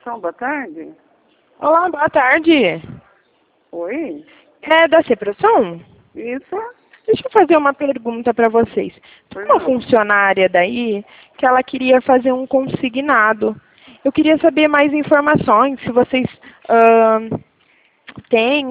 Ceproção, boa tarde. Olá, boa tarde. Oi? É da Ceproção? Isso? Deixa eu fazer uma pergunta para vocês. Tem uma funcionária daí que ela queria fazer um consignado. Eu queria saber mais informações, se vocês têm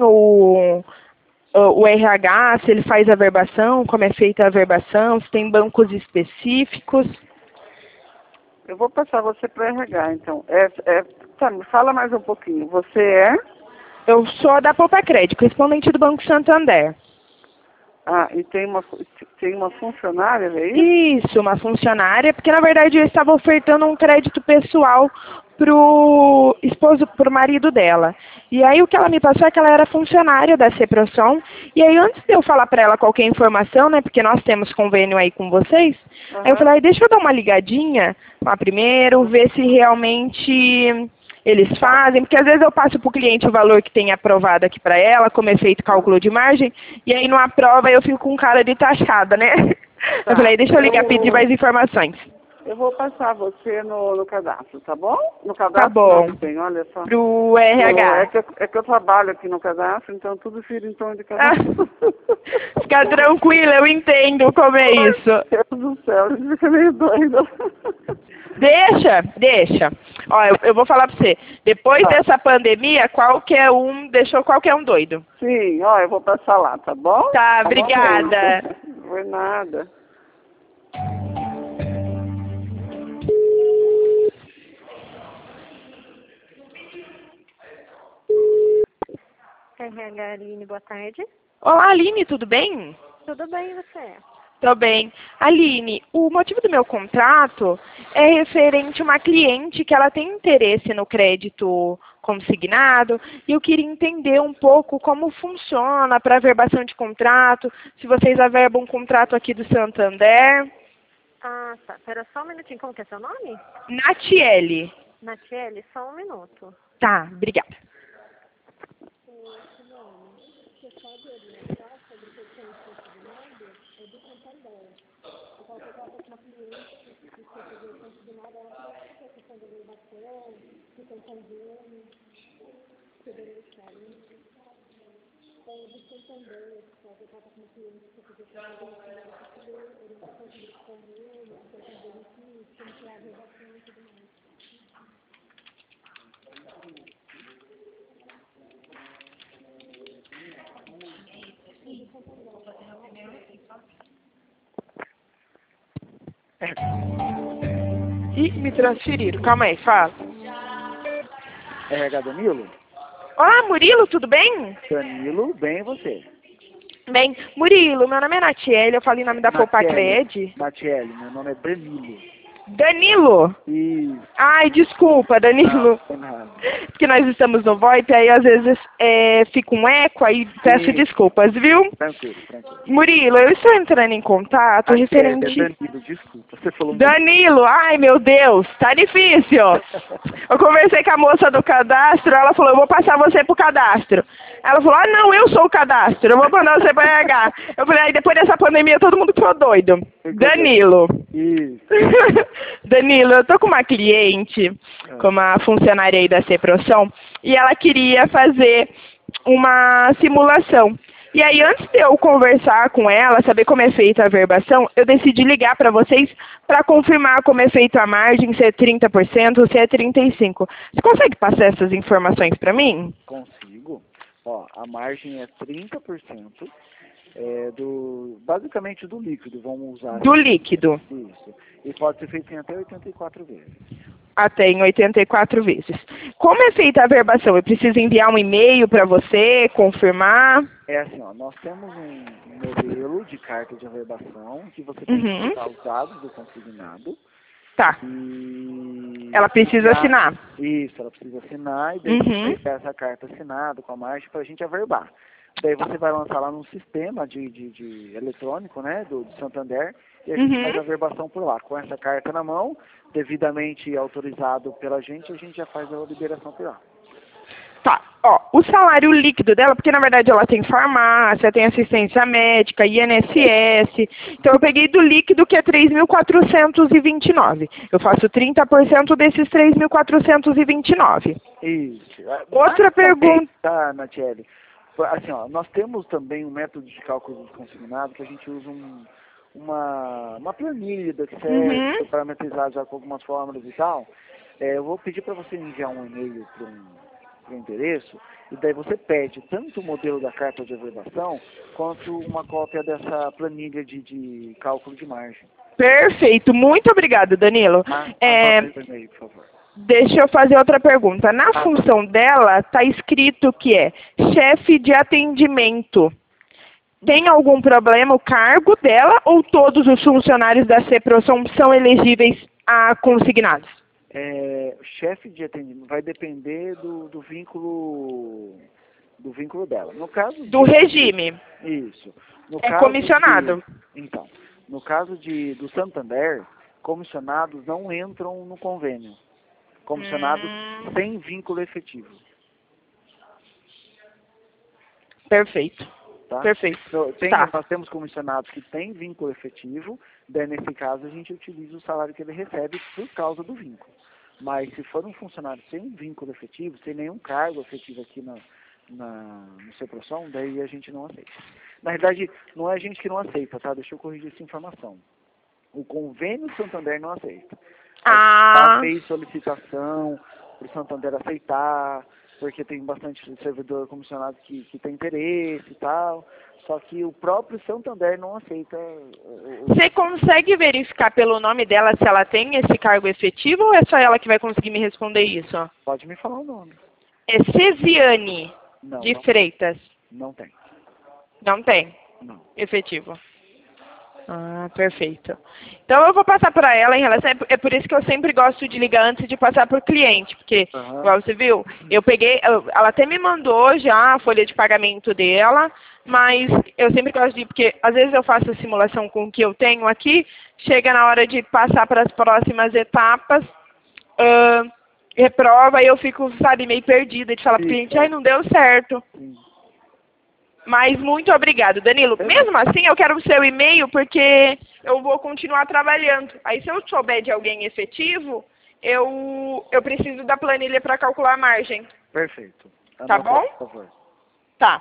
o RH, se ele faz a verbação, como é feita a verbação, se tem bancos específicos. Eu vou passar você para RH, então. Tá, me fala mais um pouquinho. Você é? Eu sou da Poupa Crédito, correspondente do Banco Santander. Ah, e tem uma funcionária, é isso? Isso, uma funcionária, porque na verdade eu estava ofertando um crédito pessoal pro marido dela. E aí o que ela me passou é que ela era funcionária da Ceproção. E aí antes de eu falar para ela qualquer informação, né, porque nós temos convênio aí com vocês, aí eu falei, deixa eu dar uma ligadinha lá primeiro, ver se realmente eles fazem, porque às vezes eu passo para o cliente o valor que tem aprovado aqui para ela, como é feito cálculo de margem, e aí não aprova, eu fico com cara de taxada, né? Tá. Eu falei, deixa eu ligar e pedir mais informações. Eu vou passar você no cadastro, tá bom? No cadastro Tá bom. não tem, olha só. Pro RH. É que eu trabalho aqui no cadastro, então tudo gira em torno de cadastro. Fica tranquila, eu entendo como é isso. Meu Deus do céu, isso fica meio doido. Deixa. Ó, eu vou falar pra você. Depois dessa pandemia, deixou qualquer um doido. Sim, ó, eu vou passar lá, tá bom? Tá, obrigada. Não foi nada. RH Aline, boa tarde. Olá, Aline, tudo bem? Tudo bem, e você? Tô bem. Aline, o motivo do meu contrato é referente a uma cliente que ela tem interesse no crédito consignado e eu queria entender um pouco como funciona para a verbação de contrato, se vocês averbam um contrato aqui do Santander. Ah, tá. Espera só um minutinho. Como que é seu nome? Natiele. Natiele, só um minuto. Tá, obrigada. Ih, me transferiram. Calma aí, fala. RH Danilo? Olá, Murilo, tudo bem? Danilo, bem, e você? Bem, Murilo, meu nome é Natiele, eu falo em nome da Poupa Cred. Natiele, meu nome é Danilo. Danilo? Isso. Ai, desculpa, Danilo. Não, nada. Porque nós estamos no VoIP, aí às vezes fica um eco, aí peço desculpas, viu? Tranquilo. Murilo, eu estou entrando em contato referente... É Danilo, desculpa, você falou... Danilo, ai meu Deus, tá difícil. Eu conversei com a moça do cadastro, ela falou, eu vou passar você pro cadastro. Ela falou, ah não, eu sou o cadastro, eu vou mandar você para RH. Eu falei, aí depois dessa pandemia todo mundo ficou doido. Danilo. Isso. Danilo, eu tô com uma cliente, com uma funcionária aí da Ceproção, e ela queria fazer uma simulação. E aí, antes de eu conversar com ela, saber como é feita a verbação, eu decidi ligar para vocês para confirmar como é feita a margem, se é 30% ou se é 35%. Você consegue passar essas informações para mim? Consigo. Ó, a margem é 30%. Basicamente do líquido, vamos usar. Do líquido. Isso. E pode ser feito em até 84 vezes. Até em 84 vezes. Como é feita a verbação? Eu preciso enviar um e-mail para você, confirmar? É assim, ó, nós temos um modelo de carta de averbação que você tem que usar os dados do consignado. Tá. E ela precisa assinar. Isso, ela precisa assinar e daí você essa carta assinada com a margem para a gente averbar. Daí você vai lançar lá num sistema de eletrônico, né, do Santander, e a gente faz a verbação por lá. Com essa carta na mão, devidamente autorizado pela gente, a gente já faz a liberação por lá. Tá, ó, o salário líquido dela, porque na verdade ela tem farmácia, tem assistência médica, INSS, então eu peguei do líquido que é 3.429. Eu faço 30% desses 3.429. Isso. Outra pergunta. Tá, Natiele. Assim, ó, nós temos também um método de cálculo de consignado que a gente usa uma planilha do Excel para parametrizar já com algumas fórmulas e tal. Eu vou pedir para você enviar um e-mail para um endereço, e daí você pede tanto o modelo da carta de averbação quanto uma cópia dessa planilha de cálculo de margem. Perfeito, muito obrigada, Danilo. O e-mail, por favor. Deixa eu fazer outra pergunta. Na função dela, está escrito que é chefe de atendimento. Tem algum problema o cargo dela ou todos os funcionários da CEPROSOM são elegíveis a consignados? Chefe de atendimento vai depender do vínculo dela. No caso do regime. Isso. No é caso comissionado. Então, no caso do Santander, comissionados não entram no convênio. Comissionados sem vínculo efetivo. Perfeito. Tá? Perfeito. Nós temos comissionados que têm vínculo efetivo, daí nesse caso a gente utiliza o salário que ele recebe por causa do vínculo. Mas se for um funcionário sem vínculo efetivo, sem nenhum cargo efetivo aqui no CEPROSOM, daí a gente não aceita. Na verdade, não é a gente que não aceita, tá? Deixa eu corrigir essa informação. O convênio Santander não aceita. Já fez solicitação para o Santander aceitar, porque tem bastante servidor comissionado que tem interesse e tal, só que o próprio Santander não aceita. Você consegue verificar pelo nome dela se ela tem esse cargo efetivo ou é só ela que vai conseguir me responder isso? Pode me falar o nome. É Cesiane de Freitas. Não tem. Não tem? Não. Efetivo. Perfeito. Então eu vou passar para ela em relação. É por isso que eu sempre gosto de ligar antes de passar para o cliente, porque, igual você viu, eu peguei. Ela até me mandou já a folha de pagamento dela, mas eu sempre gosto de. Porque às vezes eu faço a simulação com o que eu tenho aqui, chega na hora de passar para as próximas etapas, reprova e eu fico, sabe, meio perdida de falar para o cliente, ai, não deu certo. Mas muito obrigado, Danilo. Mesmo assim, eu quero o seu e-mail porque eu vou continuar trabalhando. Aí, se eu souber de alguém efetivo, eu preciso da planilha para calcular a margem. Perfeito. Tá bom? Por favor. Tá.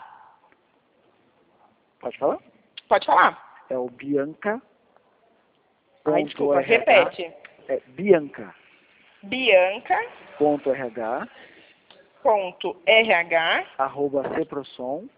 Pode falar? Pode falar. É o Bianca. Ai, desculpa, repete. É Bianca. Bianca.rh @ceprosom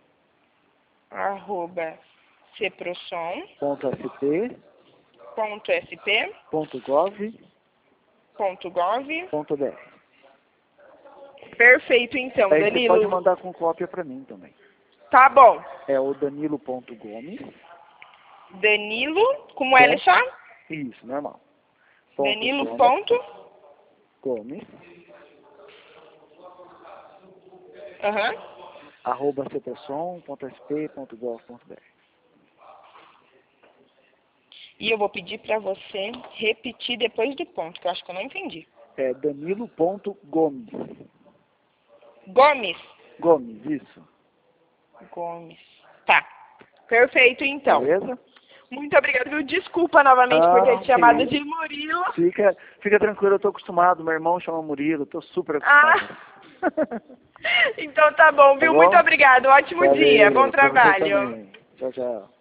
ceprosom.sp.gov.br. Perfeito, então, aí Danilo. Você pode mandar com cópia para mim também. Tá bom. É o Danilo.Gomes. Danilo, como L só? Isso, normal. Danilo.Gomes. @ceprosom.sp.gov.br. E eu vou pedir para você repetir depois do ponto, que eu acho que eu não entendi. É Danilo.Gomes. Gomes? Gomes, isso. Gomes. Tá. Perfeito, então. Beleza? Muito obrigada, viu? Desculpa novamente por ter te chamado de Murilo. Fica tranquilo, eu tô acostumado. Meu irmão chama Murilo, tô super acostumado. Então tá bom, viu? Muito obrigado. Ótimo dia. Bom trabalho. Tchau, tchau.